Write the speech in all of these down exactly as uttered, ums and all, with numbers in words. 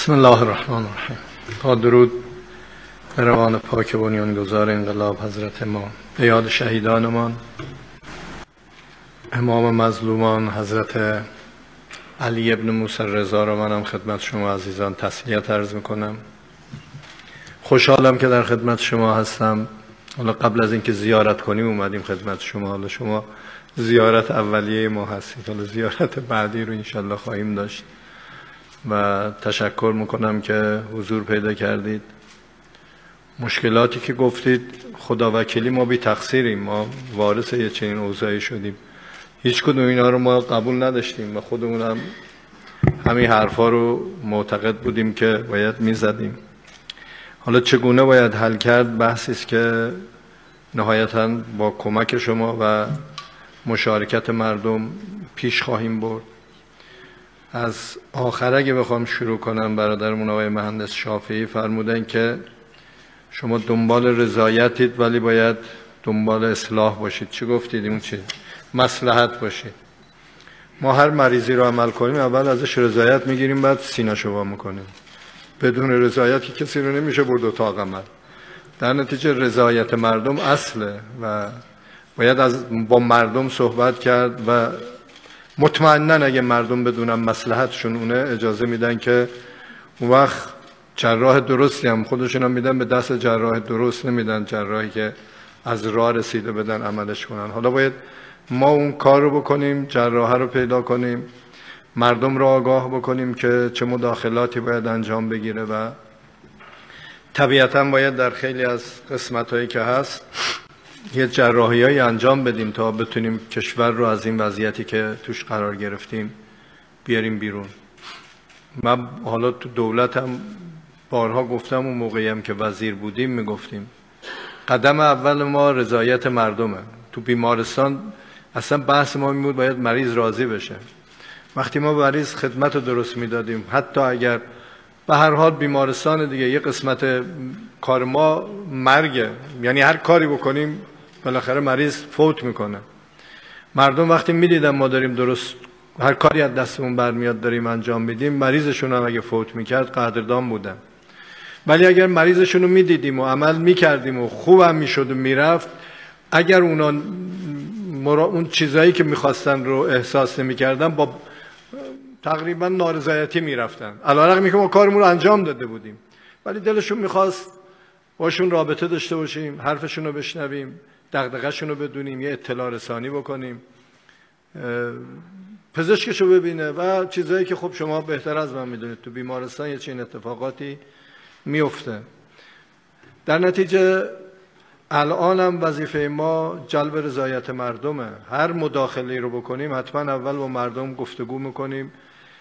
بسم الله الرحمن الرحیم. با درود به روان پاک بنیانگذار انقلاب حضرت ما، به یاد شهیدانمان، امام مظلومان حضرت علی ابن موسی رضا را منم خدمت شما عزیزان تسلیت عرض میکنم. خوشحالم که در خدمت شما هستم. حالا قبل از اینکه زیارت کنیم اومدیم خدمت شما. حالا شما زیارت اولیه ما هستید، حالا زیارت بعدی رو انشالله خواهیم داشت و تشکر میکنم که حضور پیدا کردید. مشکلاتی که گفتید خدا وکیلی ما بی تقصیریم، ما وارث یه چنین اوضاعی شدیم. هیچ کدوم اینا رو ما قبول نداشتیم و خودمون هم همین حرفا رو معتقد بودیم که باید میزدیم. حالا چگونه باید حل کرد بحثی است که نهایتاً با کمک شما و مشارکت مردم پیش خواهیم برد. از آخر اگه بخوام شروع کنم، برادرمون آقای مهندس شافعی فرمودن که شما دنبال رضایتید ولی باید دنبال اصلاح باشید. چی گفتید؟ اون چی؟ مصلحت باشید. ما هر مریضی رو عمل کنیم اول ازش رضایت میگیریم، بعد سینه‌شو وا میکنیم. بدون رضایت که کسی رو نمیشه برد اتاق عمل. در نتیجه رضایت مردم اصله و باید از با مردم صحبت کرد و مطمئناً اگه مردم بدونن مصلحتشون اونه اجازه میدن که اون وقت جراح درستی هم خودشون هم میدن به دست جراح درست، نمیدن جراحی که از راه رسیده بدن عملش کنن. حالا باید ما اون کار رو بکنیم، جراح رو پیدا کنیم، مردم رو آگاه بکنیم که چه مداخلاتی باید انجام بگیره و طبیعتاً باید در خیلی از قسمت‌هایی که هست یه جراحی‌هایی انجام بدیم تا بتونیم کشور رو از این وضعیتی که توش قرار گرفتیم بیاریم بیرون. من حالا تو دولتم بارها گفتم، اون موقعی هم که وزیر بودیم میگفتیم قدم اول ما رضایت مردمه. تو بیمارستان اصلا بحث ما این بود باید مریض راضی بشه. وقتی ما مریض خدمت رو درست میدادیم، حتی اگر به هر حال بیمارستان دیگه یه قسمت کار ما مرگه، یعنی هر کاری بکنیم بالاخره مریض فوت میکنه. مردم وقتی میدیدن ما داریم درست هر کاری از دستمون برمیاد داریم انجام میدیم، مریضشون هم اگه فوت میکرد قدردان بودن. ولی اگر مریضشون رو میدیدیم و عمل میکردیم و خوبم میشد و میرفت، اگر اونا مرا اون چیزایی که میخواستن رو احساس نمیکردن با تقریبا نارضایتی میرفتن، علیرغم که ما کارمون رو انجام داده بودیم، ولی دلشون میخواست باشون رابطه داشته باشیم، حرفشون رو بشنویم، دغدغه‌شون رو بدونیم، یه اطلاع رسانی بکنیم، پزشکشو ببینه و چیزایی که خب شما بهتر از من میدونید تو بیمارستان یه چنین اتفاقاتی میفته. در نتیجه الان هم وظیفه ما جلب رضایت مردمه. هر مداخله رو بکنیم حتما اول با مردم گفتگو میکنیم،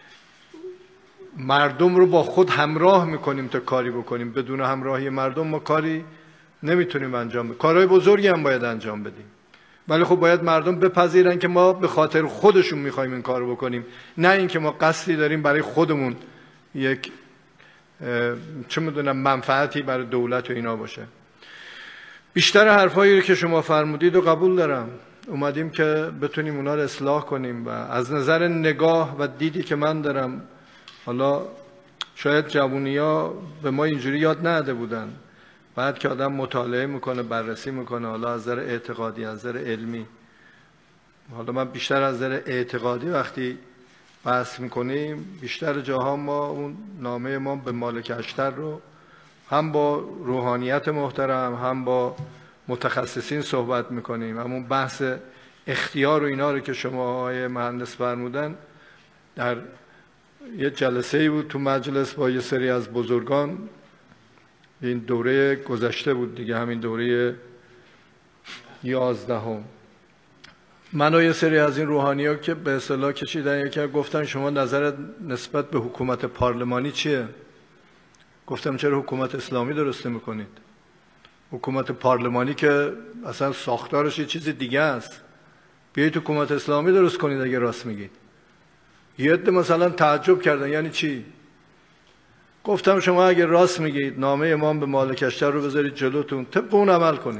مردم رو با خود همراه میکنیم تا کاری بکنیم. بدون همراهی مردم ما کاری نمیتونیم انجام بدیم. کارهای بزرگی هم باید انجام بدیم، ولی خب باید مردم بپذیرن که ما به خاطر خودشون میخوایم این کارو بکنیم، نه اینکه ما قصدی داریم برای خودمون یک چه میدونم منفعتی برای دولت و اینا باشه. بیشتر حرفایی که شما فرمودید رو قبول دارم. اومدیم که بتونیم اونا رو اصلاح کنیم و از نظر نگاه و دیدی که من دارم، حالا شاید جوونی‌ها به ما اینجوری یاد نداده بودن، بعد که آدم مطالعه میکنه، بررسی میکنه، حالا از نظر اعتقادی، از نظر علمی، حالا من بیشتر از نظر اعتقادی وقتی بحث میکنیم، بیشتر جاها ما اون نامه ما به مالک اشتر رو هم با روحانیت محترم هم با متخصصین صحبت میکنیم. همون بحث اختیار و اینا رو که شما آقای مهندس فرمودن، در یه جلسه‌ای بود تو مجلس با یه سری از بزرگان، این دوره گذشته بود دیگه، همین دوره یازدهم، من و یه سری از این روحانی‌ها که به اصطلاح کشیدن یکی گفتن شما نظرت نسبت به حکومت پارلمانی چیه؟ گفتم چرا حکومت اسلامی درست میکنید؟ حکومت پارلمانی که اصلا ساختارش یه چیز دیگه است. بیایید حکومت اسلامی درست کنید اگه راست میگید. یه عده مثلا تعجب کردن یعنی چی؟ گفتم شما اگه راست میگید نامه امام به مالک اشتر رو بذارید جلوتون، طبق اون عمل کنید.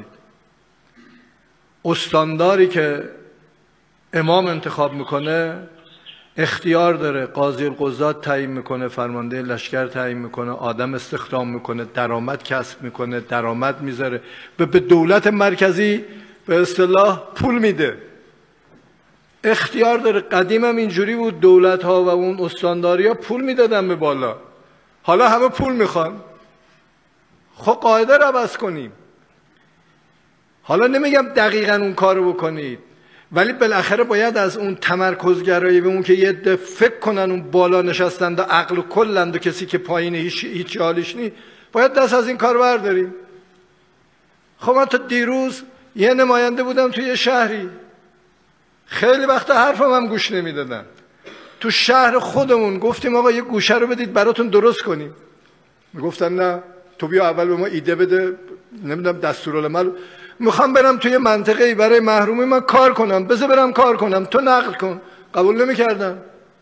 استانداری که امام انتخاب میکنه اختیار داره، قاضی القضات تعیین میکنه، فرمانده لشکر تعیین میکنه، آدم استخدام میکنه، درآمد کسب میکنه، درآمد میذاره، به دولت مرکزی به اصطلاح پول میده. اختیار داره. قدیم هم اینجوری بود، دولت ها و اون استانداری ها پول میدادن به بالا. حالا همه پول میخوان. خب قاعده رو عوض کنیم. حالا نمیگم دقیقاً اون کارو بکنید، ولی بالاخره باید از اون تمرکزگرایی به اون که یه ده فکر کنن اون بالا نشستند و عقل و کلند و کسی که پایین هیچ هیچ حالش نی، باید دست از این کار برداریم. خب من تا دیروز یه نماینده بودم توی شهری، خیلی وقت حرفم هم گوش نمیدادن. تو شهر خودمون گفتیم آقا یه گوشه رو بدید براتون درست کنیم. میگفتن نه، تو بیا اول به ما ایده بده، نمیدونم دستورالعمل، میخوام برم توی منطقه‌ای برای محرومی من کار کنم، بذار برم کار کنم، تو نقل کن. قبول نمیکردن.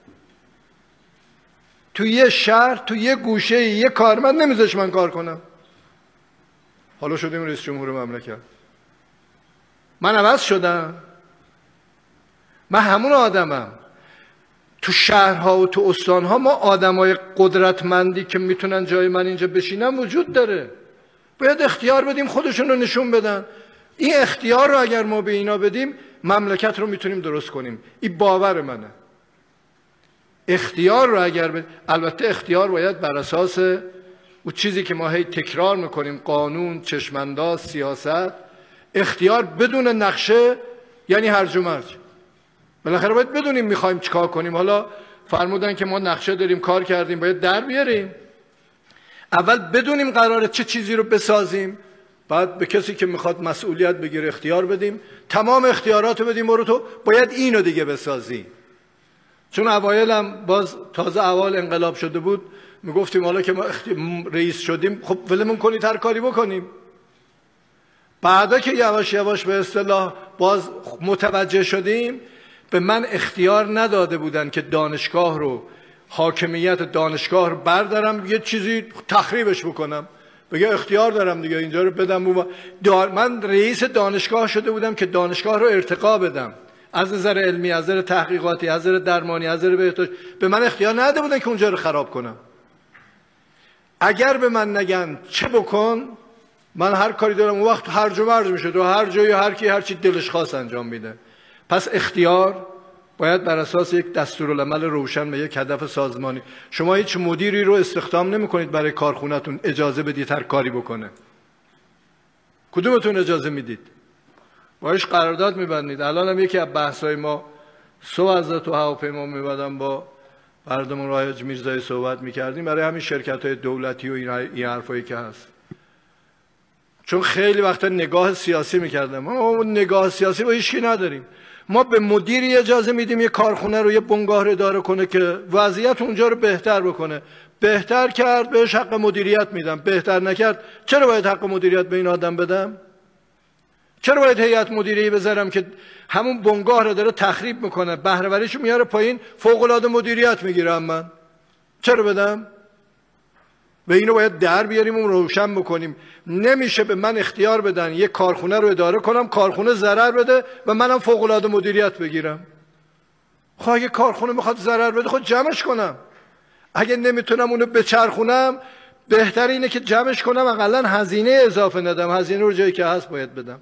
توی یه شهر، توی یه گوشه یه کارمند نمیذاش من کار کنم. حالا شدیم رئیس جمهور مملکت. من عوض شدم. من همون آدمم. تو شهرها و تو استانها ما آدمای قدرتمندی که میتونن جای من اینجا بشینن وجود داره. باید اختیار بدیم خودشون رو نشون بدن. این اختیار رو اگر ما به اینا بدیم مملکت رو میتونیم درست کنیم. این باور منه. اختیار رو اگر بدیم، البته اختیار باید بر اساس اون چیزی که ما هی تکرار میکنیم، قانون، چشمانداز، سیاست. اختیار بدون نقشه یعنی هرج و مرج. بالاخره باید بدونیم میخوایم چیکار کنیم. حالا فرمودن که ما نقشه داریم، کار کردیم، باید در بیاریم. اول بدونیم قراره چه چیزی رو بسازیم، بعد به کسی که میخواد مسئولیت بگیره اختیار بدیم، تمام اختیارات رو بدیم، برو تو باید اینو دیگه بسازی. چون اوایلم باز تازه اول انقلاب شده بود، میگفتیم حالا که ما رئیس شدیم خب ولمون کنید هر کاری بکنیم. بعدا که یواش یواش به اصطلاح باز متوجه شدیم، به من اختیار نداده بودن که دانشگاه رو، حاکمیت دانشگاه رو بردارم یه چیزی تخریبش بکنم، بگه اختیار دارم دیگه اینجا رو بدم. من رئیس دانشگاه شده بودم که دانشگاه رو ارتقا بدم، از نظر علمی، از نظر تحقیقاتی، از نظر درمانی، از نظر بهداشت. به من اختیار نداده بودن که اونجا رو خراب کنم. اگر به من نگن چه بکن، من هر کاری دارم اون وقت هرج و مرج میشه، تو هر جایی هر کی هر چی دلش خواست انجام میده. پس اختیار باید بر اساس یک دستورالعمل روشن و یک هدف سازمانی. شما هیچ مدیری رو استخدام نمی‌کنید برای کارخونه‌تون اجازه بدید هر کاری بکنه. کدومتون اجازه میدید؟ باهاش قرارداد می‌بندید. الان هم یکی از بحث‌های ما صبح از تو هواپیما می‌بردم با بردمون رایج میرزایی صحبت می‌کردیم برای همین شرکت‌های دولتی و این حرفایی که هست. چون خیلی وقتا نگاه سیاسی می‌کردم. ما نگاه سیاسی با هیچ کی نداریم. ما به مدیری اجازه میدیم یه کارخونه رو، یه بنگاه رو اداره کنه که وضعیت اونجا رو بهتر بکنه. بهتر کرد بهش حق مدیریت میدم، بهتر نکرد چرا باید حق مدیریت به این آدم بدم؟ چرا باید هیئت مدیره بذارم که همون بنگاه رو داره تخریب میکنه، بهره وریشو میاره پایین، فوق العاده مدیریت میگیرم من؟ چرا بدم؟ و اینو باید در بیاریم و روشن بکنیم. نمیشه به من اختیار بدن یک کارخونه رو اداره کنم، کارخونه ضرر بده و منم فوق العاده مدیریت بگیرم. خب اگه کارخونه میخواد ضرر بده خود جمعش کنم. اگه نمیتونم اونو بچرخونم، بهتر اینه که جمعش کنم، اقلا هزینه اضافه ندم، هزینه رو جایی که هست باید بدم.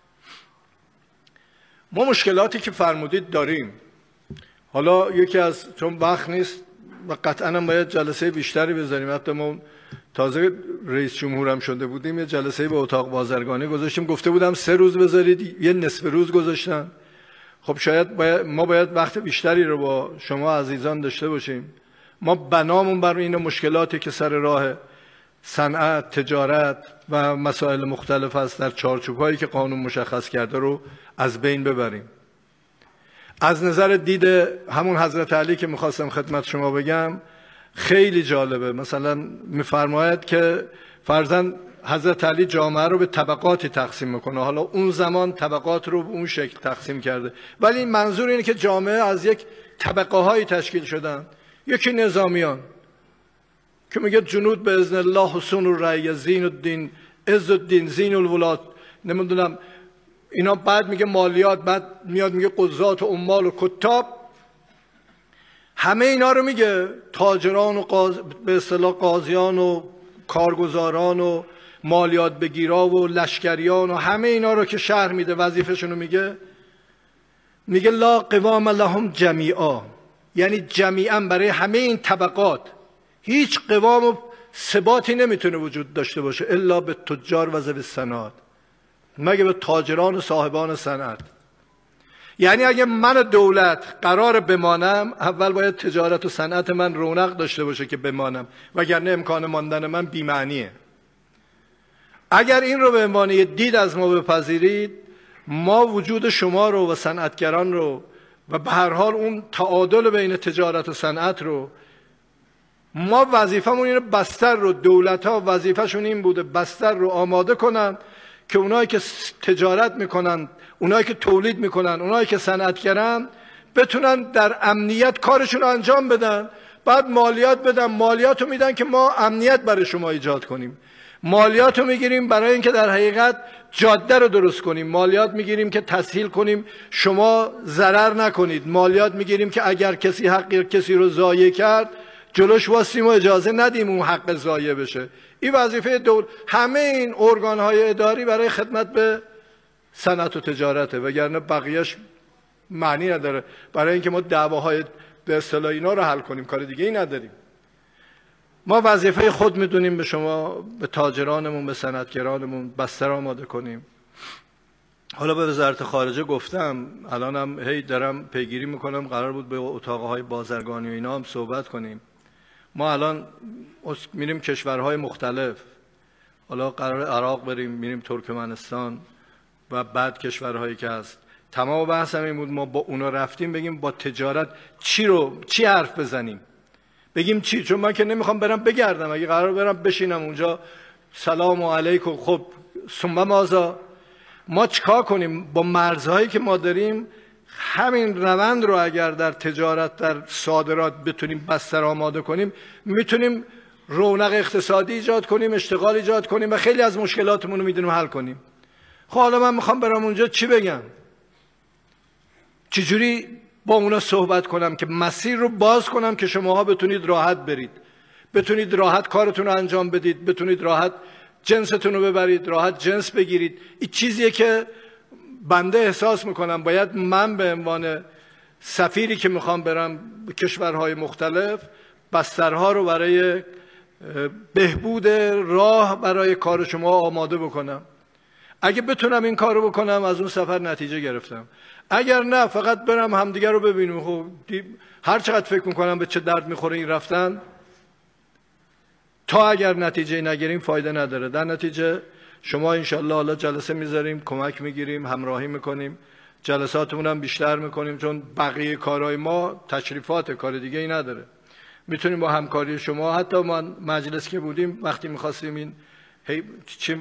ما مشکلاتی که فرمودید داریم. حالا یکی از، چون وقت نیست و قطعا هم باید جلسه بیشتری بذاریم، حتی ما تازه رئیس جمهورم شده بودیم یه جلسه به اتاق بازرگانی گذاشتیم، گفته بودم سه روز بذارید، یه نصف روز گذاشتن. خب شاید باید ما باید وقت بیشتری رو با شما عزیزان داشته باشیم. ما بنامون بر این مشکلاتی که سر راه صنعت، تجارت و مسائل مختلف است در چارچوب‌هایی که قانون مشخص کرده رو از بین ببریم. از نظر دید همون حضرت علی که میخواستم خدمت شما بگم خیلی جالبه. مثلا میفرماید که فرضاً حضرت علی جامعه رو به طبقاتی تقسیم میکنه. حالا اون زمان طبقات رو به اون شکل تقسیم کرده، ولی منظور اینه که جامعه از یک طبقه هایی تشکیل شدن. یکی نظامیان که میگه جنود به اذن الله حسون الرعیه زین الدین عز الدین زین الولاد، نمیدونم اینا. بعد میگه مالیات، بعد میاد میگه قضات و عمال و کتاب. همه اینا رو میگه، تاجران و قاز... به اصطلاح قاضیان و کارگزاران و مالیات بگیرا و لشکریان و همه اینا رو که شرح میده وظیفه‌شون رو میگه. میگه لا قوام لهم جمیعا، یعنی جمیعا برای همه این طبقات هیچ قوام و ثباتی نمیتونه وجود داشته باشه الا به تجار و ذوی الصنعات، مگه به تاجران و صاحبان صنعت. یعنی اگه من دولت قرار بمانم، اول باید تجارت و صنعت من رونق داشته باشه که بمانم، وگرنه امکان ماندن من بی‌معنیه. اگر این رو به عنوان یه دید از ما بپذیرید، ما وجود شما رو و صنعتگران رو و به هر حال اون تعادل بین تجارت و صنعت رو، ما وظیفمون اینه بستر رو، دولت ها وظیفهشون این بوده بستر رو آماده کنن که اونایی که تجارت میکنن، اونایی که تولید میکنن، اونایی که صنعتگرن بتونن در امنیت کارشون رو انجام بدن. بعد مالیات بدن، مالیات رو میدن که ما امنیت برای شما ایجاد کنیم. مالیات رو میگیریم برای اینکه در حقیقت جاده رو درست کنیم. مالیات میگیریم که تسهیل کنیم شما ضرر نکنید. مالیات میگیریم که اگر کسی حق کسی رو ضایع کرد جلوش واسیم و اجازه ندیم اون حق ضایع بشه. این وظیفه دولت. همه این ارگان‌های اداری برای خدمت به صنعت و تجارته، وگرنه بقیه‌اش معنی نداره. برای اینکه ما دعواهای به اصطلاح اینا رو حل کنیم کار دیگه ای نداریم. ما وظیفه خود میدونیم به شما، به تاجرانمون، به صنعتگرانمون بستر آماده کنیم. حالا به وزارت خارجه گفتم، الانم هی دارم پیگیری میکنم، قرار بود به اتاقهای بازرگانی و اینا هم صحبت کنیم. ما الان میریم کشورهای مختلف، حالا قرار عراق بریم، میریم ترکمنستان و بعد کشورهایی که هست. تمام بحث هم این بود ما با اونا رفتیم بگیم با تجارت چی رو چی حرف بزنیم، بگیم چی، چون من که نمیخوام برم بگردم. اگه قرار برم بشینم اونجا سلام علیکم، خب ثم ماذا، ما چیکار کنیم با مرزهایی که ما داریم؟ همین روند رو اگر در تجارت، در صادرات بتونیم بستر آماده کنیم، میتونیم رونق اقتصادی ایجاد کنیم، اشتغال ایجاد کنیم و خیلی از مشکلاتمون رو میتونیم حل کنیم. خب حالا من میخوام برم اونجا چی بگم؟ چجوری با اونا صحبت کنم که مسیر رو باز کنم که شماها بتونید راحت برید، بتونید راحت کارتون رو انجام بدید، بتونید راحت جنستون رو ببرید، راحت جنس بگیرید. این چیزیه که بنده احساس میکنم باید من به عنوان سفیری که میخوام برم به کشورهای مختلف بسترها رو برای بهبود راه برای کار شما آماده بکنم. اگه بتونم این کار رو بکنم از اون سفر نتیجه گرفتم. اگر نه فقط برم همدیگر رو ببینیم، خب هر چقدر فکر میکنم به چه درد میخوره این رفتن، تا اگر نتیجه نگیریم فایده نداره. در نتیجه شما انشالله حالا جلسه میذاریم، کمک میگیریم، همراهی میکنیم، جلساتمون هم بیشتر میکنیم، چون بقیه کارهای ما تشریفات، کار دیگه ای نداره. میتونیم با همکاری شما، حتی ما مجلس که بودیم وقتی میخواستیم این چه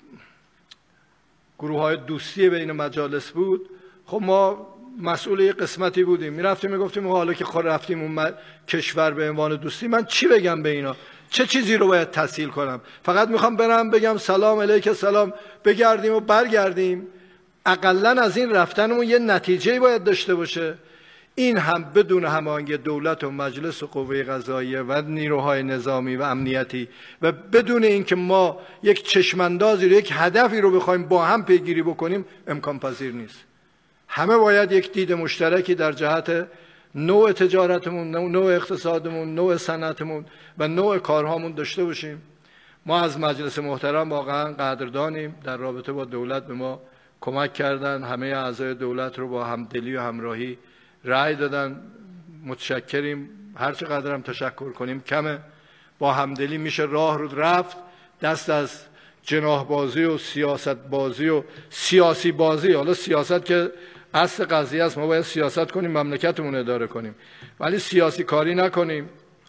گروه های دوستی بین مجالس بود، خب ما مسئول یه قسمتی بودیم، میرفتیم میگفتیم حالا که خود رفتیم اون کشور به عنوان دوستی، من چی بگم به اینا؟ چه چیزی رو باید تسهیل کنم؟ فقط میخوام برم بگم سلام علیک سلام، بگردیم و برگردیم؟ اقلن از این رفتنمون یه نتیجه‌ای باید داشته باشه. این هم بدون هماهنگی دولت و مجلس و قوه قضاییه و نیروهای نظامی و امنیتی و بدون اینکه ما یک چشماندازی رو، یک هدفی رو بخوایم با هم پیگیری بکنیم، امکان پذیر نیست. همه باید یک دید مشترکی در جهت نوع تجارتمون، نوع اقتصادمون، نوع صنعتمون و نوع کارهامون داشته باشیم. ما از مجلس محترم واقعا قدردانیم، در رابطه با دولت به ما کمک کردن، همه اعضای دولت رو با همدلی و همراهی رأی دادن، متشکریم. هر چقدر هم تشکر کنیم کمه. با همدلی میشه راه رو رفت، دست از جناح بازی و سیاست بازی و سیاسی بازی، حالا سیاست که اصل قضیه است، ما باید سیاست کنیم، مملکتمون اداره کنیم، ولی سیاسی کاری نکنیم.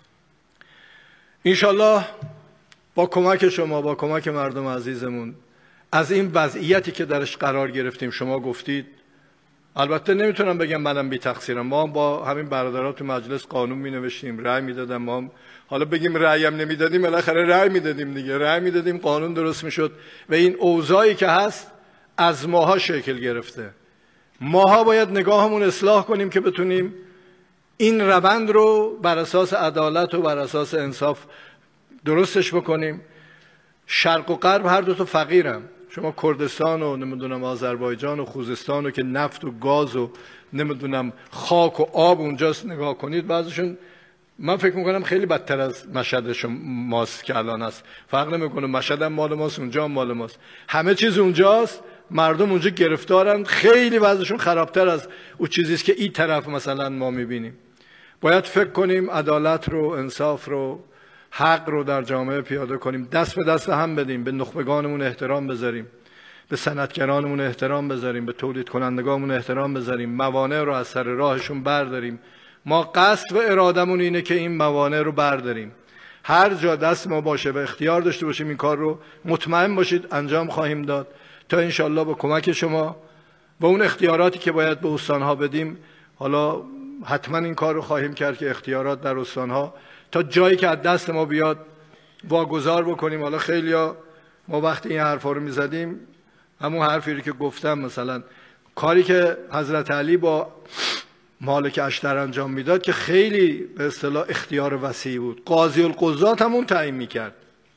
انشالله با کمک شما، با کمک مردم عزیزمون، از این وضعیتی که درش قرار گرفتیم، شما گفتید، البته نمیتونم بگم منم بی تقصیرم، ما با همین برادرات تو مجلس قانون می نوشتیم، رأی میدادم، ما هم حالا بگیم رأی هم نمیدادیم، بالاخره رأی میدادیم دیگه، رأی میدادیم، قانون درست میشد و این اوضاعی که هست از ماها شکل گرفته. ماها باید نگاهمون اصلاح کنیم که بتونیم این روند رو بر اساس عدالت و بر اساس انصاف درستش بکنیم. شرق و غرب هر دو تا فقیرن. شما کردستان و نمیدونم آذربایجان و خوزستان و که نفت و گاز و نمیدونم خاک و آب اونجاست نگاه کنید، بعضیشون من فکر میکنم خیلی بدتر از مشهد ماست که الان هست. فرق نمیکنه، مشهد هم مال ماست، اونجا هم مال ماست، همه چیز اونجاست، مردم اونجا گرفتارن، خیلی وضعشون خرابتر از اون چیزی است که این طرف مثلا ما میبینیم. باید فکر کنیم عدالت رو، انصاف رو، حق رو در جامعه پیاده کنیم، دست به دست هم بدیم، به نخبگانمون احترام بذاریم، به صنعتگرانمون احترام بذاریم، به تولید کنندگانمون احترام بذاریم، موانع رو از سر راهشون برداریم. ما قصد و ارادمون اینه که این موانع رو برداریم. هر جا دست ما باشه و اختیار داشته باشیم این کار رو، مطمئن باشید انجام خواهیم داد تا انشالله با کمک شما و اون اختیاراتی که باید به استانها بدیم. حالا حتما این کار رو خواهیم کرد که اختیارات در استانها تا جایی که از دست ما بیاد واگذار بکنیم. حالا خیلیا ما وقتی این حرفا رو میزدیم، همون حرفی که گفتم، مثلا کاری که حضرت علی با مالک اشتر انجام میداد که خیلی به اصطلاح اختیار وسیع بود، قاضی القضات هم اون تعیین میکرد،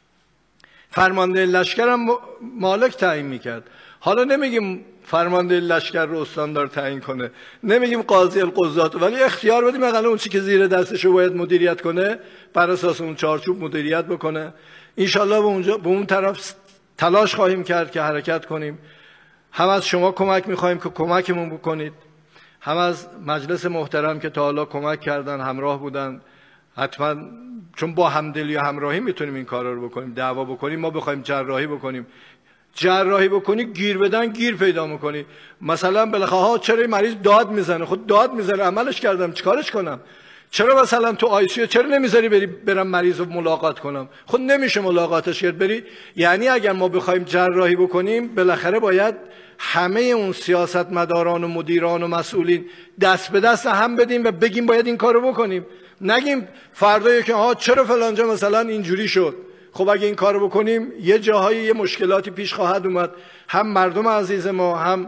فرمانده لشکر هم مالک تعیین میکرد. حالا نمیگیم فرمانده لشکر رو استاندار تعیین کنه، نمیگیم قاضی القضات، ولی اختیار بدیم اقلا اون چی که زیر دستش رو باید مدیریت کنه بر اساس اون چارچوب مدیریت بکنه. انشالله به اونجا به اون طرف تلاش خواهیم کرد که حرکت کنیم. هم از شما کمک میخواهیم که کمکمون بکنید، هم از مجلس محترم که تا حالا کمک کردن، همراه بودن. حتما چون با همدلی و همراهی میتونیم این کارا رو بکنیم. دعوا بکنیم، ما بخوایم جراحی بکنیم، جراحی بکنی گیر بدن گیر پیدا میکنی. مثلا بالاخره ها چرا این مریض داد میزنه؟ خود داد میزنه، عملش کردم، چیکارش کنم؟ چرا مثلا تو آی سی یو چرا نمیذاری بری برم مریض رو ملاقات کنم؟ خود نمیشه ملاقاتش کرد بری. یعنی اگر ما بخوایم جراحی بکنیم بالاخره باید همه اون سیاستمداران و مدیران و مسئولین دست به دست هم بدیم و بگیم باید این کارو بکنیم. نگیم فردایی که ها چرا فلانجا مثلا اینجوری شد. خب اگه این کارو بکنیم یه جاهایی یه مشکلاتی پیش خواهد اومد. هم مردم عزیز ما، هم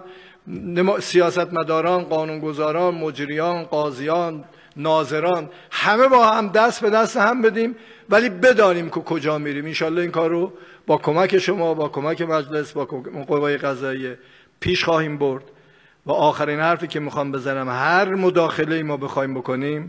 سیاستمداران، قانونگذاران، مجریان، قاضیان، ناظران، همه با هم دست به دست هم بدیم، ولی بدانیم که کجا میریم. انشالله این کار رو با کمک شما، با کمک مجلس، با قوای قضاییه پیش خواهیم برد. و آخرین حرفی که میخوام بزنم، هر مداخله ما بخوایم بکنیم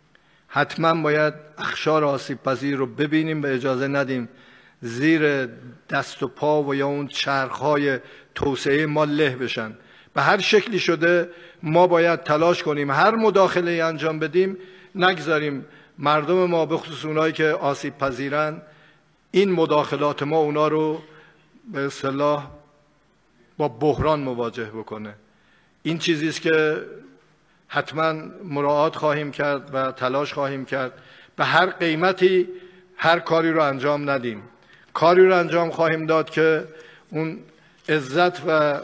حتما باید اخشار آسیب پذیر رو ببینیم و اجازه ندیم زیر دست و پا و یا اون چرخهای توسعه ما له بشن. به هر شکلی شده ما باید تلاش کنیم هر مداخله انجام بدیم، نگذاریم مردم ما به خصوص اونایی که آسیب پذیرن این مداخلات ما اونا رو به اصطلاح با بحران مواجه بکنه. این چیزی است که حتما مراعات خواهیم کرد و تلاش خواهیم کرد. به هر قیمتی هر کاری رو انجام ندیم. کاری رو انجام خواهیم داد که اون عزت و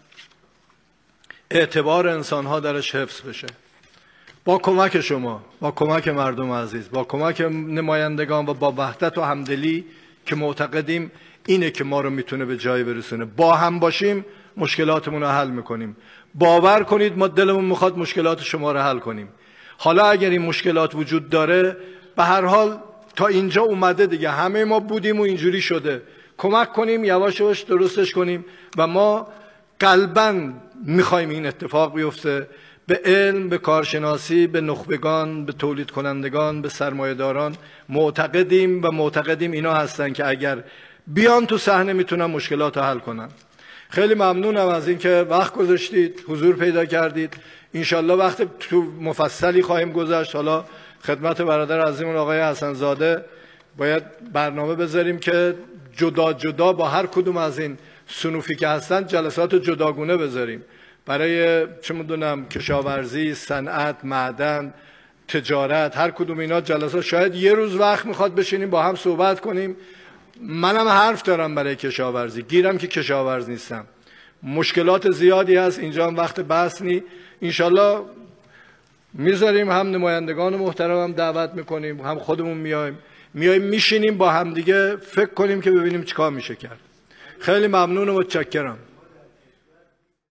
اعتبار انسان‌ها درش حفظ بشه. با کمک شما، با کمک مردم عزیز، با کمک نمایندگان و با وحدت و همدلی که معتقدیم اینه که ما رو میتونه به جایی برسونه. با هم باشیم مشکلاتمون رو حل میکنیم. باور کنید ما دلمون میخواد مشکلات شما رو حل کنیم. حالا اگر این مشکلات وجود داره، به هر حال تا اینجا اومده دیگه، همه ما بودیم و اینجوری شده. کمک کنیم یواش یواش درستش کنیم و ما قلباً میخوایم این اتفاق بیفته. به علم، به کارشناسی، به نخبگان، به تولید کنندگان، به سرمایه‌داران معتقدیم و معتقدیم اینا هستن که اگر بیان تو صحنه میتونن مشکلات رو حل کنن. خیلی ممنونم از اینکه وقت گذاشتید، حضور پیدا کردید. انشالله وقت تو مفصلی خواهیم گذاشت. حالا خدمت برادر عزیزمون آقای حسن زاده باید برنامه بذاریم که جدا جدا با هر کدوم از این صنوفی که هستن جلسات جداگونه بذاریم، برای چه میدونم کشاورزی، صنعت، معدن، تجارت، هر کدوم اینا جلسات. شاید یه روز وقت میخواد بشینیم با هم صحبت کنیم. منم حرف دارم برای کشاورزی، گیرم که کشاورز نیستم، مشکلات زیادی هست اینجا، هم وقت بحث نی. انشالله میذاریم، هم نمایندگان محترم هم دعوت میکنیم، هم خودمون میایم میایم میشینیم با هم دیگه فکر کنیم که ببینیم چیکار میشه کرد. خیلی ممنون و متشکرم.